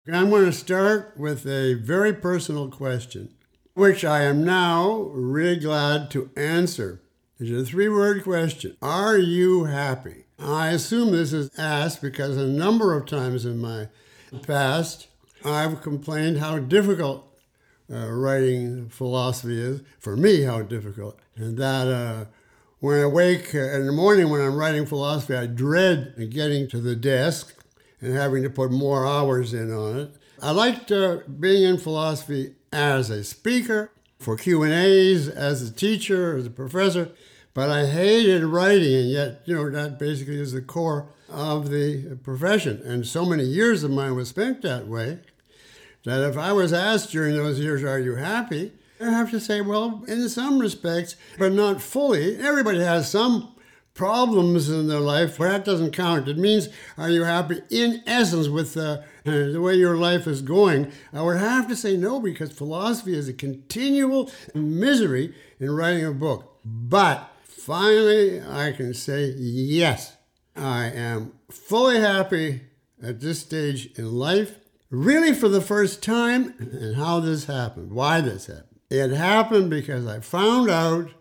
I'm going to start with a very personal question, which I am now really glad to answer. It's a three-word question. Are you happy? I assume this is asked because a number of times in my past, I've complained how difficult writing philosophy is. For me, how difficult. And that when I wake in the morning when I'm writing philosophy, I dread getting to the desk and having to put more hours in on it. I liked being in philosophy as a speaker, for Q&As, as a teacher, as a professor, but I hated writing, and yet, that basically is the core of the profession. And so many years of mine was spent that way, that if I was asked during those years, are you happy? I have to say, well, in some respects, but not fully. Everybody has some problems in their life, but that doesn't count. It means, are you happy in essence with the way your life is going? I would have to say no, because philosophy is a continual misery in writing a book. But finally, I can say yes, I am fully happy at this stage in life, really for the first time. And how this happened, why this happened. It happened because I found out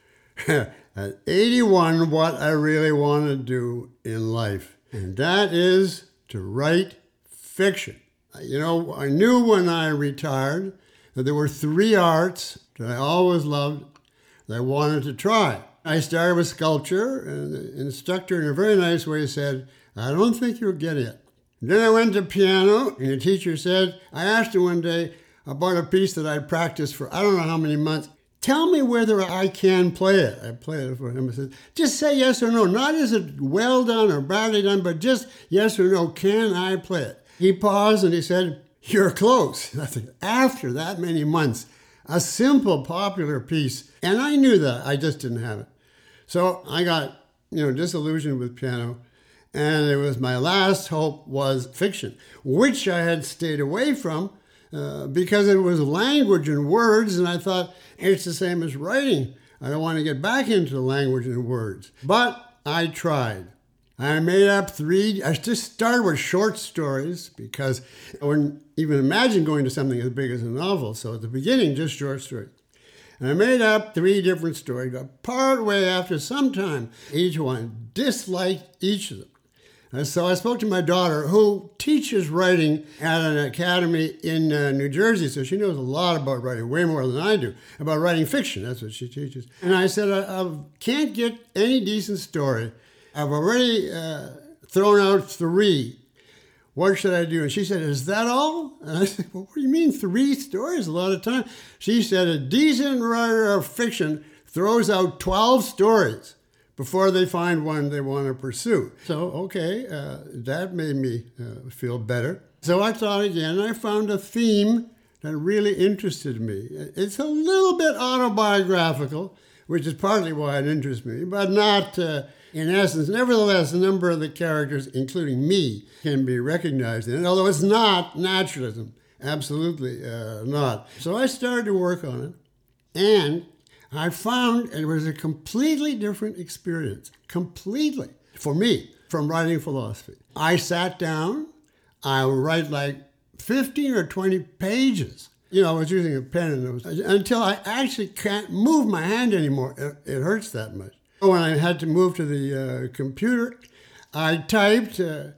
at 81 what I really want to do in life. And that is to write fiction. I knew when I retired that there were three arts that I always loved that I wanted to try. I started with sculpture, and the instructor in a very nice way said, I don't think you'll get it. Then I went to piano, and the teacher said, I asked her one day about a piece that I'd practiced for I don't know how many months. Tell me whether I can play it. I played it for him. I said, just say yes or no. Not is it well done or badly done, but just yes or no. Can I play it? He paused and he said, you're close. I said, after that many months, a simple, popular piece. And I knew that. I just didn't have it. So I got, disillusioned with piano. And it was my last hope was fiction, which I had stayed away from because it was language and words. And I thought, it's the same as writing. I don't want to get back into language and words. But I tried. I made up I just started with short stories because I wouldn't even imagine going to something as big as a novel. So at the beginning, just short stories. And I made up 3 different stories. Part way after some time, each one disliked each of them. And so I spoke to my daughter, who teaches writing at an academy in New Jersey, so she knows a lot about writing, way more than I do, about writing fiction. That's what she teaches. And I said, I can't get any decent story. I've already thrown out 3. What should I do? And she said, is that all? And I said, well, what do you mean 3 stories? A lot of time. She said, a decent writer of fiction throws out 12 stories before they find one they want to pursue. So, okay, that made me feel better. So I thought again, and I found a theme that really interested me. It's a little bit autobiographical, which is partly why it interests me, but not in essence. Nevertheless, a number of the characters, including me, can be recognized in it, although it's not naturalism. Absolutely not. So I started to work on it, and I found it was a completely different experience, completely, for me, from writing philosophy. I sat down, I would write like 15 or 20 pages. I was using a pen until I actually can't move my hand anymore. It hurts that much. When I had to move to the computer, I typed,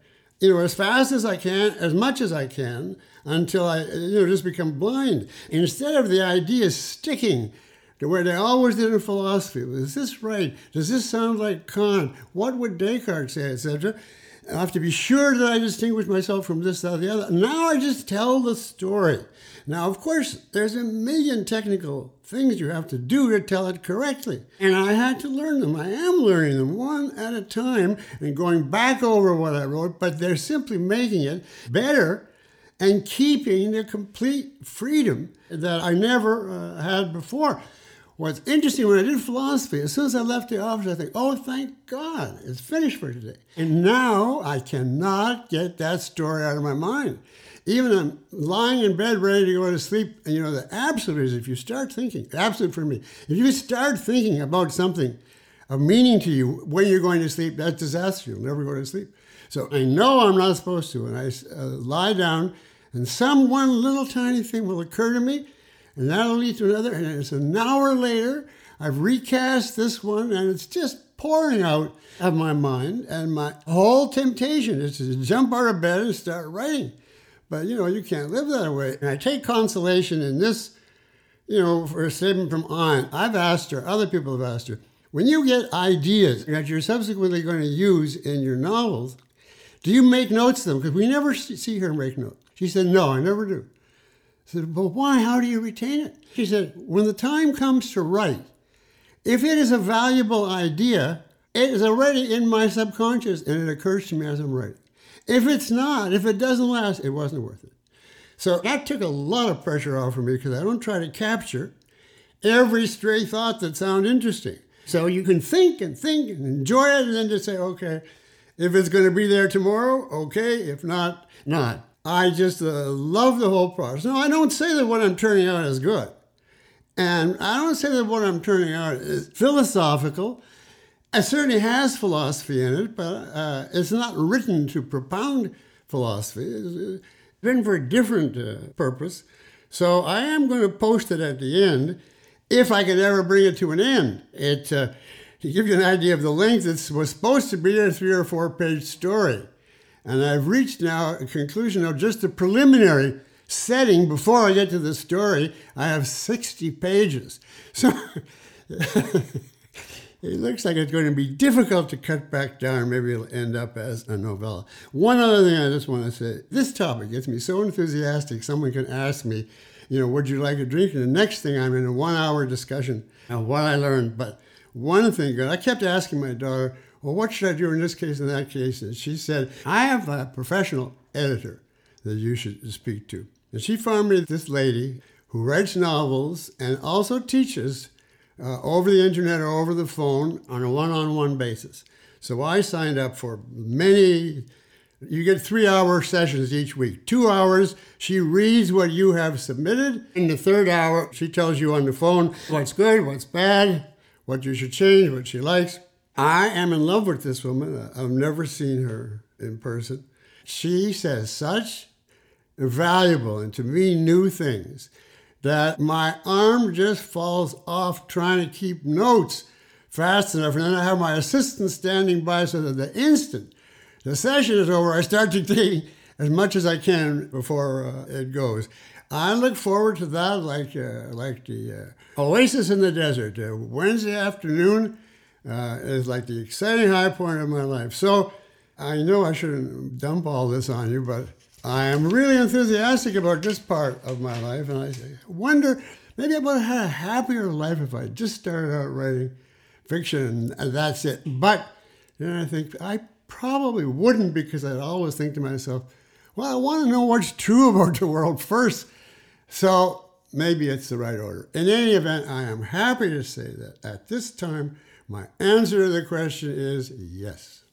as fast as I can, as much as I can, until I, just become blind. Instead of the ideas sticking to where they always did in philosophy. Is this right? Does this sound like Kant? What would Descartes say, etc.? I have to be sure that I distinguish myself from this, that, or the other. Now I just tell the story. Now, of course, there's a million technical things you have to do to tell it correctly. And I had to learn them. I am learning them one at a time and going back over what I wrote, but they're simply making it better and keeping the complete freedom that I never had before. What's interesting, when I did philosophy, as soon as I left the office, I think, oh, thank God, it's finished for today. And now I cannot get that story out of my mind. Even I'm lying in bed ready to go to sleep, and the absolute is if you start thinking, absolute for me, if you start thinking about something of meaning to you when you're going to sleep, that's disaster. You'll never go to sleep. So I know I'm not supposed to, and I lie down And some one little tiny thing will occur to me, and that'll lead to another. And it's an hour later, I've recast this one, and it's just pouring out of my mind. And my whole temptation is to jump out of bed and start writing. But, you can't live that way. And I take consolation in this, for a statement from Anne. I've asked her, other people have asked her, when you get ideas that you're subsequently going to use in your novels, do you make notes of them? Because we never see her make notes. She said, no, I never do. I said, but why? How do you retain it? She said, when the time comes to write, if it is a valuable idea, it is already in my subconscious and it occurs to me as I'm writing. If it's not, if it doesn't last, it wasn't worth it. So that took a lot of pressure off of me because I don't try to capture every stray thought that sounds interesting. So you can think and enjoy it and then just say, okay, if it's going to be there tomorrow, okay. If not, not. I just love the whole process. No, I don't say that what I'm turning out is good. And I don't say that what I'm turning out is philosophical. It certainly has philosophy in it, but it's not written to propound philosophy. It's written for a different purpose. So I am going to post it at the end, if I could ever bring it to an end. To give you an idea of the length, it was supposed to be a 3 or 4 page story. And I've reached now a conclusion of just the preliminary setting. Before I get to the story, I have 60 pages. So it looks like it's going to be difficult to cut back down. Maybe it'll end up as a novella. One other thing I just want to say, this topic gets me so enthusiastic. Someone can ask me, would you like a drink? And the next thing I'm in a 1-hour discussion of what I learned. But one thing, I kept asking my daughter, well, what should I do in this case and that case? And she said, I have a professional editor that you should speak to. And she found me this lady who writes novels and also teaches over the internet or over the phone on a one-on-one basis. So I signed up for many. You get 3-hour sessions each week. 2 hours, she reads what you have submitted. In the 3rd hour, she tells you on the phone what's good, what's bad, what you should change, what she likes. I am in love with this woman. I've never seen her in person. She says such valuable and to me new things that my arm just falls off trying to keep notes fast enough. And then I have my assistant standing by so that the instant the session is over, I start to take as much as I can before it goes. I look forward to that like the oasis in the desert. Wednesday afternoon is like the exciting high point of my life. So I know I shouldn't dump all this on you, but I am really enthusiastic about this part of my life. And I wonder, maybe I would have had a happier life if I just started out writing fiction and that's it. But then I think I probably wouldn't, because I'd always think to myself, well, I want to know what's true about the world first. So maybe it's the right order. In any event, I am happy to say that at this time, my answer to the question is yes.